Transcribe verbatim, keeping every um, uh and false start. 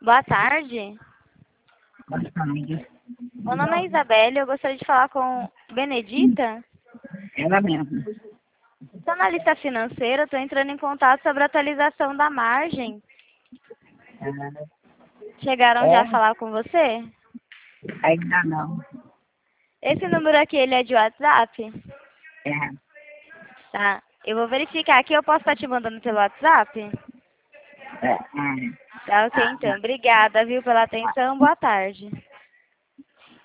Boa tarde. Boa tarde. Meu nome é Isabelle e eu gostaria de falar com Benedita. Ela mesma. Sou analista financeira, estou entrando em contato sobre a atualização da margem. Ah, Chegaram é? já a falar com você? Ainda não. Esse número aqui, ele é de WhatsApp? É. Tá. Eu vou verificar aqui, eu posso estar te mandando pelo WhatsApp? É. É. Tá, ok, então. Obrigada, viu, pela atenção. Boa tarde.